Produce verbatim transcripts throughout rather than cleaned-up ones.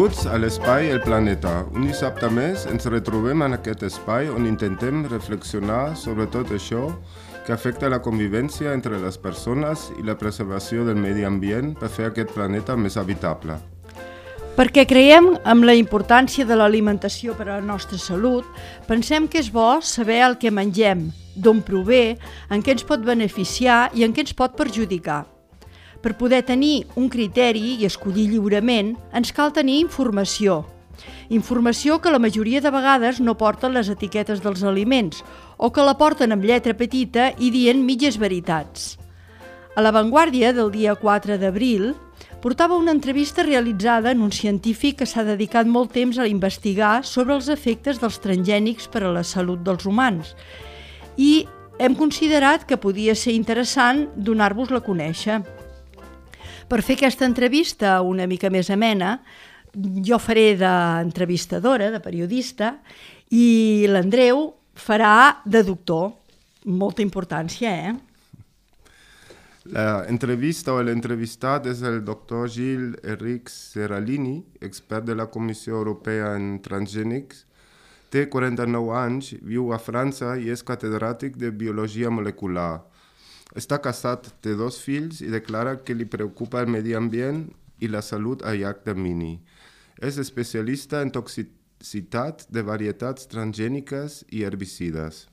Benvinguts a l'Espai El Planeta. Un dissabte més ens retrobem en aquest espai on intentem reflexionar sobre tot això que afecta la convivència entre les persones i la preservació del medi ambient per fer aquest planeta més habitable. Perquè creiem en la importància de l'alimentació per a la nostra salut, pensem que és bo saber el que mengem, d'on prové, en què ens pot beneficiar i en què ens pot perjudicar. Per poder tenir un criteri i escollir lliurement, ens cal tenir informació. Informació que la majoria de vegades no porten les etiquetes dels aliments o que la porten amb lletra petita i dient mitges veritats. A La Vanguardia del dia quatre d'abril portava una entrevista realitzada en un científic que s'ha dedicat molt temps a investigar sobre els efectes dels transgènics per a la salut dels humans i hem considerat que podia ser interessant donar-vos-la a conèixer. Per fer aquesta entrevista una mica més amena, jo faré d'entrevistadora, de periodista, i l'Andreu farà de doctor. Molta importància, eh? La entrevista o l'entrevistat és el doctor Gilles-Éric Seralini, expert de la Comissió Europea en Transgènics. Té quaranta-nou anys, viu a França i és catedràtic de Biologia Molecular. Està casat, té dos fills i declara que li preocupa el medi ambient i la salut a llarg termini. És especialista en toxicitat de varietats transgèniques i herbicides.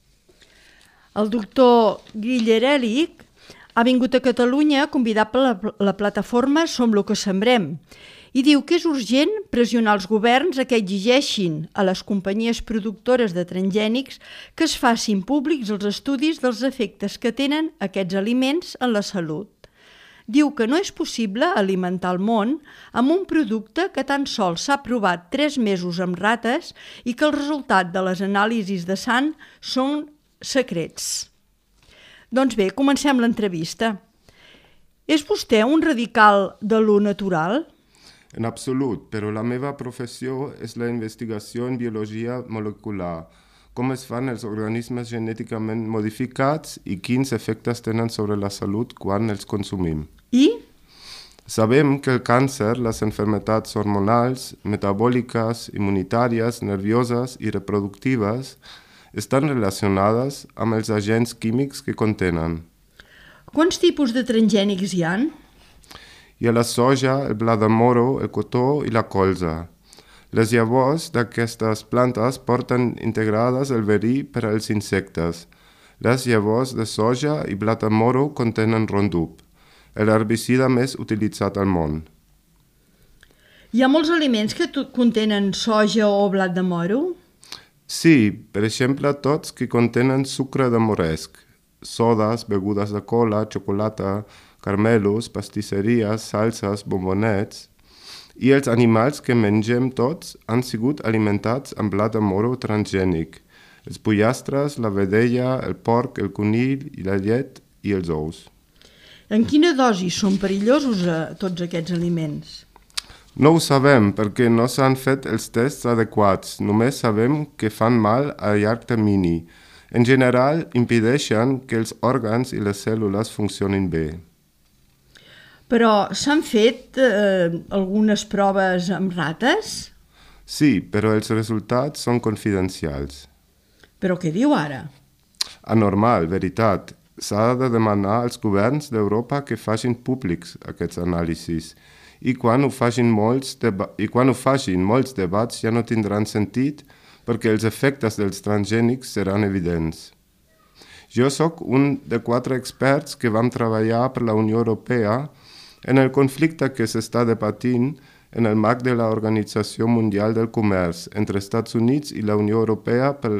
El doctor Gilles-Éric ha vingut a Catalunya convidat per la, la plataforma Som lo que sembrem i diu que és urgent pressionar els governs a que exigeixin a les companyies productores de transgènics que es facin públics els estudis dels efectes que tenen aquests aliments en la salut. Diu que no és possible alimentar el món amb un producte que tan sols s'ha provat tres mesos amb rates i que el resultat de les anàlisis de sang són secrets. Doncs bé, comencem l'entrevista. És vostè un radical de lo natural? En absolut, però la meva professió és la investigació en biologia molecular, com es fan els organismes genèticament modificats i quins efectes tenen sobre la salut quan els consumim. I? Sabem que el càncer, les malalties hormonals, metabòliques, immunitàries, nervioses i reproductives estan relacionades amb els agents químics que contenen. Quants tipus de transgènics hi ha? Hi ha la soja, el blat de moro, el cotó i la colza. Les llavors d'aquestes plantes porten integrades el verí per als insectes. Les llavors de soja i blat de moro contenen Roundup, l'herbicida més utilitzat al món. Hi ha molts aliments que contenen soja o blat de moro? Sí, per exemple, tots que contenen sucre de moresc, sodes, begudes de cola, xocolata, caramelos, pastisseries, salses, bombonets, i els animals que mengem tots han sigut alimentats amb blat de moro transgènic. Els pollastres, la vedella, el porc, el conill, i la llet i els ous. En quina dosi són perillosos eh, tots aquests aliments? No ho sabem perquè no s'han fet els tests adequats, només sabem que fan mal a llarg termini. En general, impedeixen que els òrgans i les cèl·lules funcionin bé. Però s'han fet eh, algunes proves amb rates? Sí, però els resultats són confidencials. Però què diu ara? Anormal, veritat. S'ha de demanar als governs d'Europa que facin públics aquests anàlisis. I quan ho facin molts, deba- i quan ho facin molts debats ja no tindran sentit perquè els efectes dels transgènics seran evidents. Jo sóc un de quatre experts que vam treballar per la Unió Europea en el conflicte que s'està debatint en el marc de l'Organització Mundial del Comerç entre Estats Units i la Unió Europea per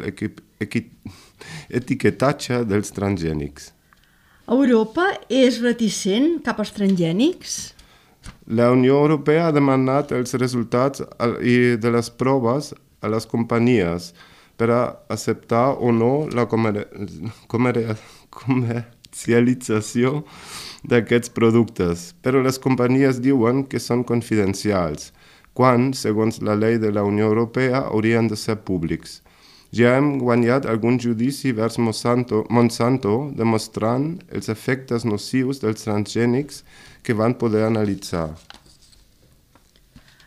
l'etiquetatge dels transgènics. Europa és reticent cap als transgènics? La Unió Europea ha demanat els resultats de les proves a les companyies per a acceptar o no la comer- comer- comercialització d'aquests productes, però les companyies diuen que són confidencials, quan, segons la llei de la Unió Europea, haurien de ser públics. Ja hem guanyat algun judici vers Monsanto, Monsanto demostrant els efectes nocius dels transgènics que van poder analitzar.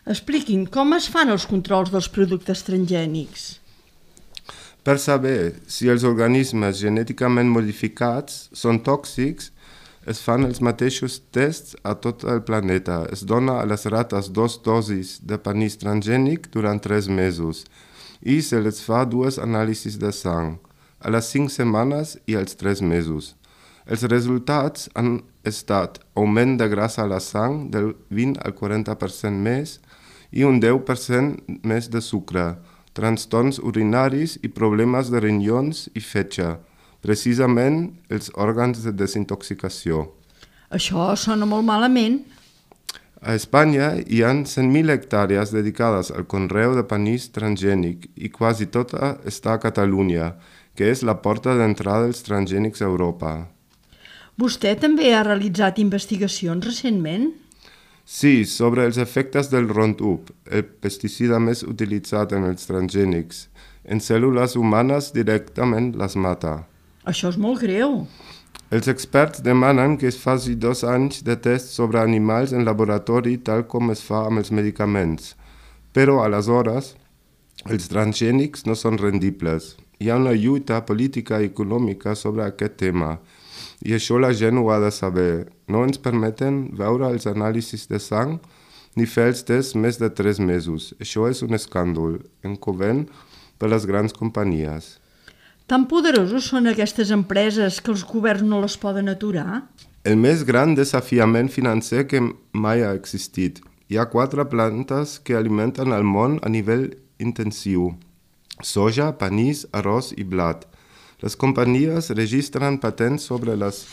Expliquin com es fan els controls dels productes transgènics. Per saber si els organismes genèticament modificats són tòxics, es fan els mateixos tests a tot el planeta. Es dona a les rates dos dosis de panís transgènic durant tres mesos i se les fa dues anàlisis de sang, a les cinc setmanes i als tres mesos. Els resultats han estat augment de grassa a la sang del vint al quaranta per cent més i un deu per cent més de sucre, trastorns urinaris i problemes de rinyons i fetge, precisament els òrgans de desintoxicació. Això sona molt malament. A Espanya hi ha cent mil hectàrees dedicades al conreu de panís transgènic i quasi tota està a Catalunya, que és la porta d'entrada dels transgènics a Europa. Vostè també ha realitzat investigacions recentment? Sí, sobre els efectes del Roundup, el pesticida més utilitzat en els transgènics. En cèl·lules humanes directament les mata. Això és molt greu. Els experts demanen que es faci dos anys de tests sobre animals en laboratori tal com es fa amb els medicaments. Però, aleshores, els transgènics no són rendibles. Hi ha una lluita política i econòmica sobre aquest tema. I això la gent ho ha de saber. No ens permeten veure els anàlisis de sang ni fer els tests més de tres mesos. Això és un escàndol, encobert per les grans companyies. Tan poderosos són aquestes empreses que els governs no les poden aturar? El més gran desafiament financer que mai ha existit. Hi ha quatre plantes que alimenten el món a nivell intensiu: soja, panís, arròs i blat. Les companyies registren patents sobre les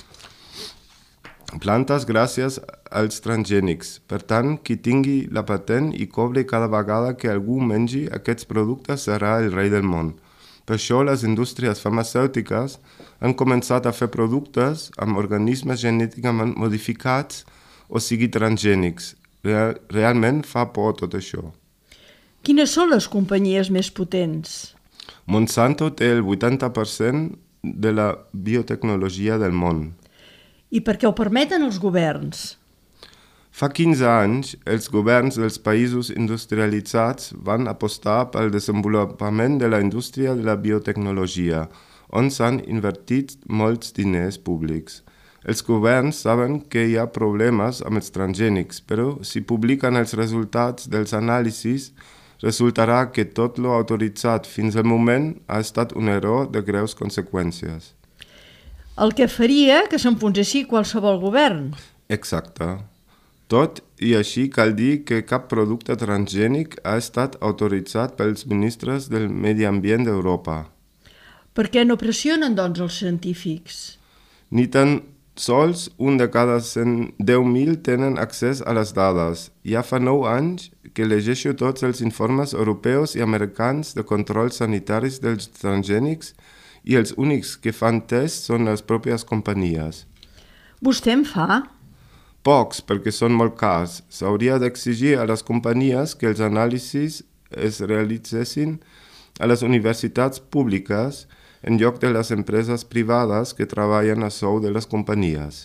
plantes gràcies als transgènics. Per tant, qui tingui la patent i cobre cada vegada que algú mengi aquests productes serà el rei del món. Per això, les indústries farmacèutiques han començat a fer productes amb organismes genèticament modificats, o sigui transgènics. Real, realment fa por tot això. Quines són les companyies més potents? Monsanto té el vuitanta per cent de la biotecnologia del món. I per què ho permeten els governs? Fa quinze anys, els governs dels països industrialitzats van apostar pel desenvolupament de la indústria de la biotecnologia, on s'han invertit molts diners públics. Els governs saben que hi ha problemes amb els transgènics, però si publiquen els resultats dels anàlisis, resultarà que tot lo autoritzat fins al moment ha estat un error de greus conseqüències. El que faria que s'enfonsessi qualsevol govern. Exacte. Tot i així cal dir que cap producte transgènic ha estat autoritzat pels ministres del Medi Ambient d'Europa. Per què no pressionen, doncs, els científics? Ni tan sols un de cada cent deu mil tenen accés a les dades. Ja fa nou anys que llegeixo tots els informes europeus i americans de controls sanitaris dels transgènics i els únics que fan tests són les pròpies companyies. Vostè en fa? Pocs, perquè són molt cars. S'hauria d'exigir a les companyies que els anàlisis es realitzessin a les universitats públiques en lloc de les empreses privades que treballen a sou de les companyies.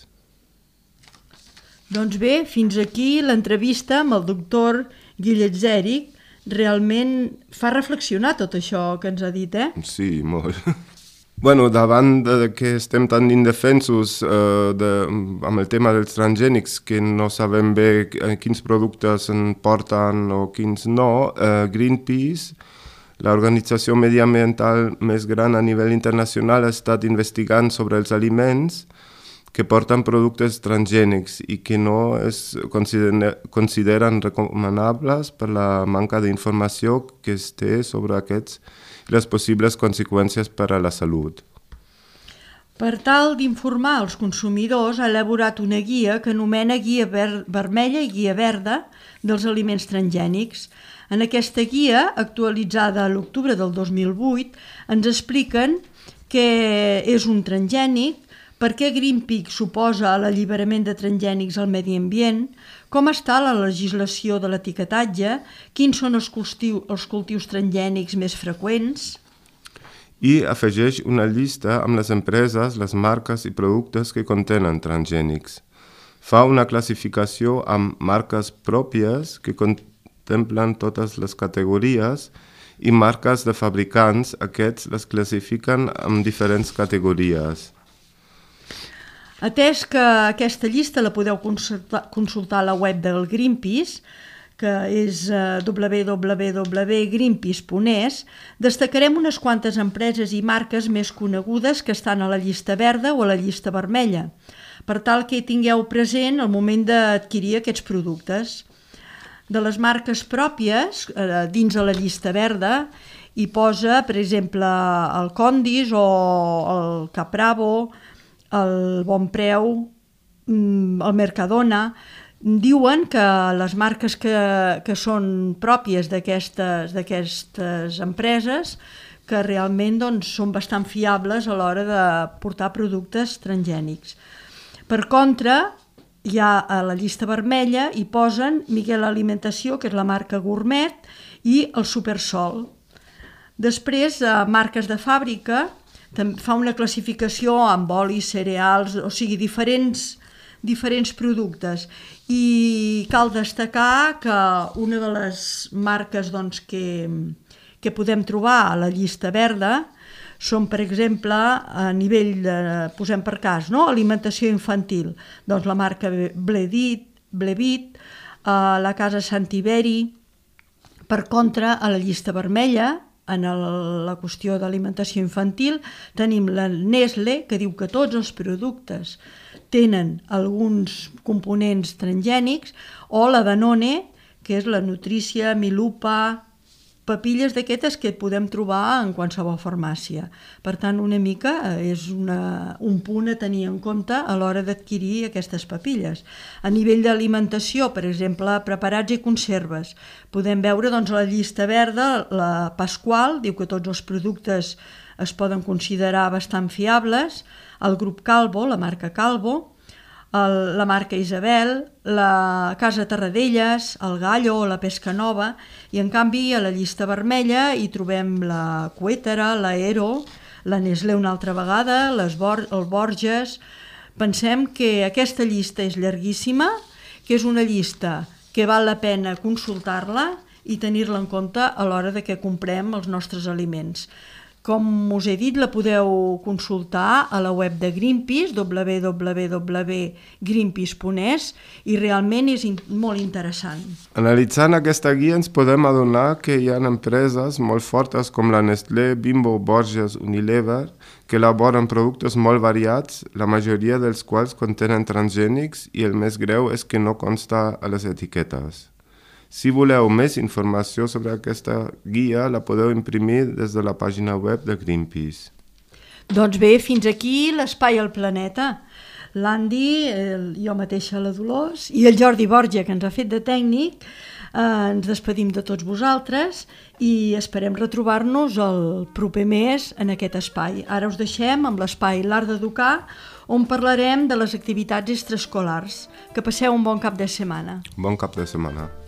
Doncs bé, fins aquí l'entrevista amb el doctor Guilletzeric. Realment fa reflexionar tot això que ens ha dit, eh? Sí, molt. Bueno, davant de que estem tan indefensos eh, de, amb el tema dels transgènics, que no sabem bé quins productes en porten o quins no, eh, Greenpeace, l'organització mediambiental més gran a nivell internacional, ha estat investigant sobre els aliments que porten productes transgènics i que no es consideren, consideren recomanables per la manca d'informació que es té sobre aquests i les possibles conseqüències per a la salut. Per tal d'informar els consumidors, ha elaborat una guia que anomena Guia ver vermella i Guia verda dels aliments transgènics. En aquesta guia, actualitzada a l'octubre del dos mil vuit, ens expliquen què és un transgènic, per què Greenpeace s'oposa a l'alliberament de transgènics al medi ambient, com està la legislació de l'etiquetatge, quins són els cultius, els cultius transgènics més freqüents. I afegeix una llista amb les empreses, les marques i productes que contenen transgènics. Fa una classificació amb marques pròpies que, con contemplen totes les categories i marques de fabricants. Aquests les classifiquen en diferents categories. Atès que aquesta llista la podeu consultar, consultar a la web del Greenpeace, que és w w w punt greenpeace punt es, destacarem unes quantes empreses i marques més conegudes que estan a la llista verda o a la llista vermella, per tal que tingueu present al moment d'adquirir aquests productes. De les marques pròpies, dins de la llista verda, hi posa, per exemple, el Condis o el Capravo, el Bonpreu, el Mercadona. Diuen que les marques que, que són pròpies d'aquestes d'aquestes empreses que realment doncs, són bastant fiables a l'hora de portar productes transgènics. Per contra, ja a la llista vermella hi posen Miguel Alimentació, que és la marca Gourmet, i el Supersol. Després, a marques de fàbrica, fa una classificació amb olis, cereals, o sigui, diferents, diferents productes. I cal destacar que una de les marques doncs, que, que podem trobar a la llista verda són, per exemple, a nivell de, posem per cas, no? Alimentació infantil, doncs la marca Bledit, Blevit, a la Casa Santiberi. Per contra, a la llista vermella, en el, la qüestió d'alimentació infantil, tenim la Nestlé, que diu que tots els productes tenen alguns components transgènics, o la Danone, que és la Nutrícia, Milupa, papilles d'aquestes que podem trobar en qualsevol farmàcia. Per tant, una mica és una, un punt a tenir en compte a l'hora d'adquirir aquestes papilles. A nivell d'alimentació, per exemple, preparats i conserves, podem veure doncs, a la llista verda, la Pasqual diu que tots els productes es poden considerar bastant fiables, el grup Calvo, la marca Calvo, el, la marca Isabel, la Casa Terradelles, el Gallo o la Pesca Nova, i en canvi a la llista vermella hi trobem la Cuétara, la Aero, la Nestlé una altra vegada, les Bor el Borges. Pensem que aquesta llista és llarguíssima, que és una llista que val la pena consultar-la i tenir-la en compte a l'hora de que comprem els nostres aliments. Com us he dit, la podeu consultar a la web de Greenpeace, w w w punt greenpeace punt es, i realment és in molt interessant. Analitzant aquesta guia ens podem adonar que hi ha empreses molt fortes com la Nestlé, Bimbo, Borges, Unilever, que elaboren productes molt variats, la majoria dels quals contenen transgènics, i el més greu és que no consta a les etiquetes. Si voleu més informació sobre aquesta guia, la podeu imprimir des de la pàgina web de Greenpeace. Doncs bé, fins aquí l'Espai al Planeta. L'Andy, jo mateixa la Dolors, i el Jordi Borja, que ens ha fet de tècnic, eh, ens despedim de tots vosaltres i esperem retrobar-nos el proper mes en aquest espai. Ara us deixem amb l'espai L'Art d'Educar, on parlarem de les activitats extraescolars. Que passeu un bon cap de setmana. Bon cap de setmana.